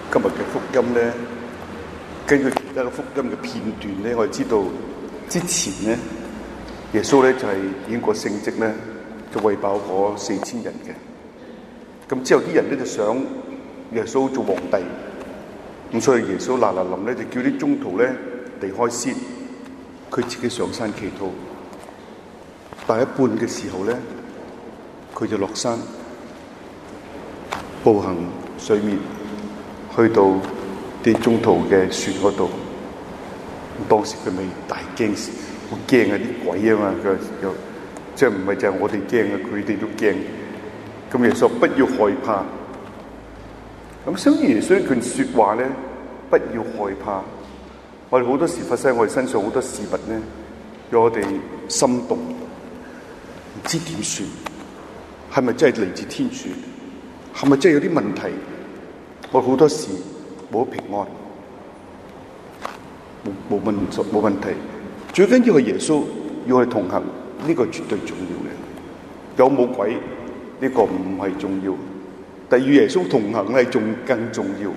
今日嘅福音咧，根據其他嘅福音嘅片段咧，我哋知道之前咧，耶穌咧就係演過聖蹟咧，就餵飽嗰4000人嘅。咁之後啲人咧就想耶穌做皇帝，咁所以耶穌嗱臨咧就叫啲宗徒咧離開先，佢自己上山祈禱。但係一半嘅時候咧，佢就落山步行水面，去到啲宗徒嘅船嗰度。當時佢咪大驚，好驚啊！啲鬼啊嘛，佢又即係唔係就係我哋驚啊，佢哋都驚。咁耶穌不要害怕。咁所以耶穌一句説話咧，不要害怕。我哋好多時發生喺我哋身上好多事物咧，讓我哋心動，唔知點算，係咪真係嚟自天主？係咪真係有啲問題？我好多時冇平安，冇問題。最緊要係耶穌要我哋同行，呢個絕對重要嘅。有冇鬼呢個唔係重要，但係與耶穌同行係仲更重要。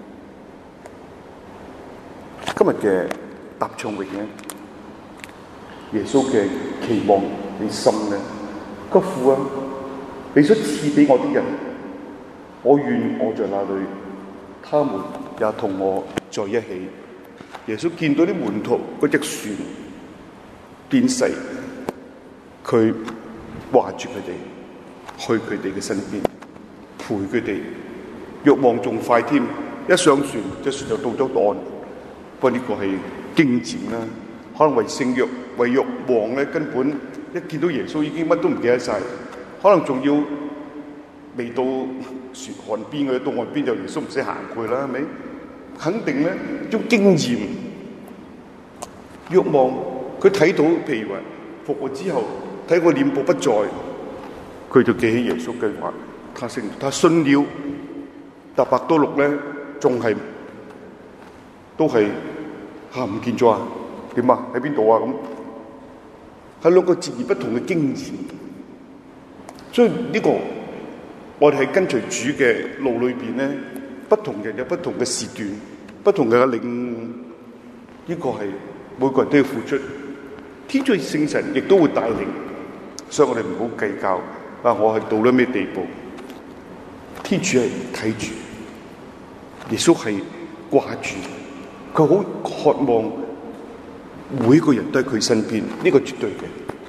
今日嘅答唱詠咧，耶穌嘅期望你心咧，個父啊，你所賜俾我啲人，我願我在那裏，他們也同我在一起。耶穌見到啲門徒嗰隻船變細，佢話住佢哋，去佢哋嘅身邊，陪佢哋。若望仲快添，一上船，隻船就到咗岸。不過呢個係經驗啦，可能為聖若望咧，根本一見到耶穌已經乜都唔記得晒，可能仲要未到船岸邊嘅，到岸邊就耶穌唔使行過啦，係咪？肯定咧，種經驗。若望佢睇到，譬如話復活之後，睇個臉部不在，佢就記起耶穌嘅話，他信了。但伯多祿咧，仲係都係唔見咗啊？點啊？喺邊度啊？咁係兩個截然不同嘅經驗。所以呢個我哋係跟隨主嘅路裏邊咧，不同人有不同嘅時段，不同嘅領悟。呢個係每個人都要付出。天主聖神亦都會帶領，所以我哋唔好計較啊！我係到咗咩地步？天主係睇住，耶穌係掛住，佢好渴望每個人都喺佢身邊，呢個絕對嘅。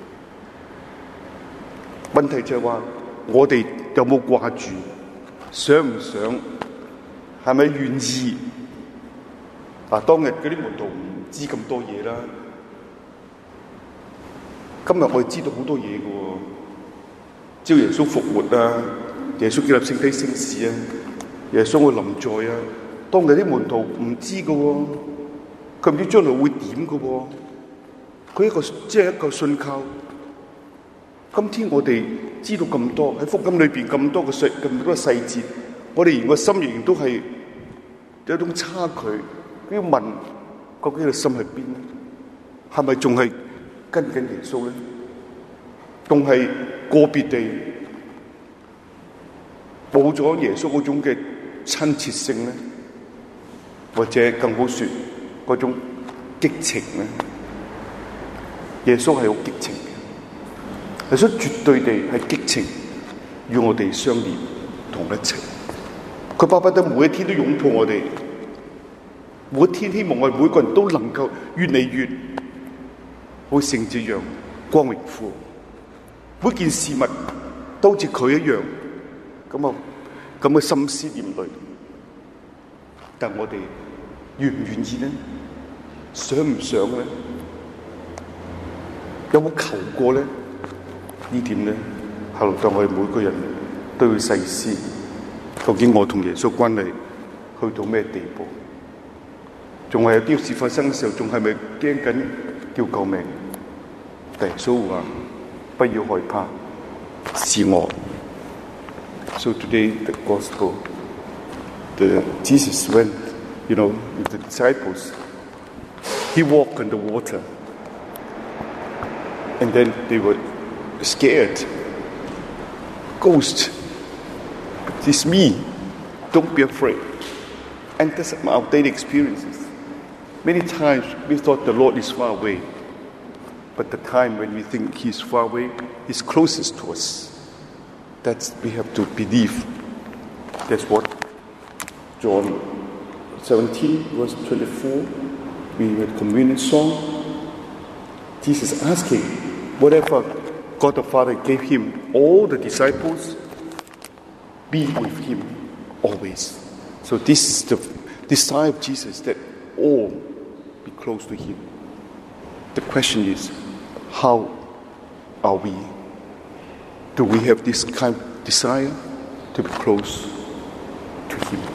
問題就係話，我哋有冇掛住？想唔想？係咪願意？當日嗰啲門徒唔知咁多嘢啦，今日我哋知道好多嘢嘅喎。只要耶穌復活啊，耶穌建立聖體聖事啊，耶穌會臨在啊。當日啲門徒唔知嘅喎，佢唔知將來會點嘅喎。佢只係一個信靠。今天我哋知道咁多喺福音裏邊咁多細節，我哋連個心仍然都係有一種差距。要問究竟個心喺邊咧？係咪仲係跟緊耶穌咧？仲係個別地冇咗耶穌嗰種嘅親切性咧？或者更好說嗰種激情咧？耶穌係好激情嘅，耶穌絕對地係激情，與我哋相連同一齊。佢巴不得每一天都擁抱我哋。每一天希望我哋每個人都能夠越嚟越好似聖子一樣光榮父，每件事物都好似佢一樣咁嘅心思念慮。但我哋願唔願意呢？想唔想呢？有冇求過呢？呢點呢？後來當我哋每個人都要細思，究竟我同耶穌關係去到咩地步？仲係有啲事發生嘅時候，仲係咪驚緊叫救命？但耶穌話：不要害怕，是我。So today the gospel, Jesus went, with the disciples. He walked on the water, and then they were scared. Ghost, it's me. Don't be afraid. And that's our daily experiences. Many times we thought the Lord is far away. But the time when we think He's far away, He's closest to us. That's we have to believe. That's what John 17, verse 24, we read communion song. Jesus asking, whatever God the Father gave Him, all the disciples, be with Him always. So this is the desire of Jesus, that all be close to Him. The question is, how are we? Do we have this kind of desire to be close to Him?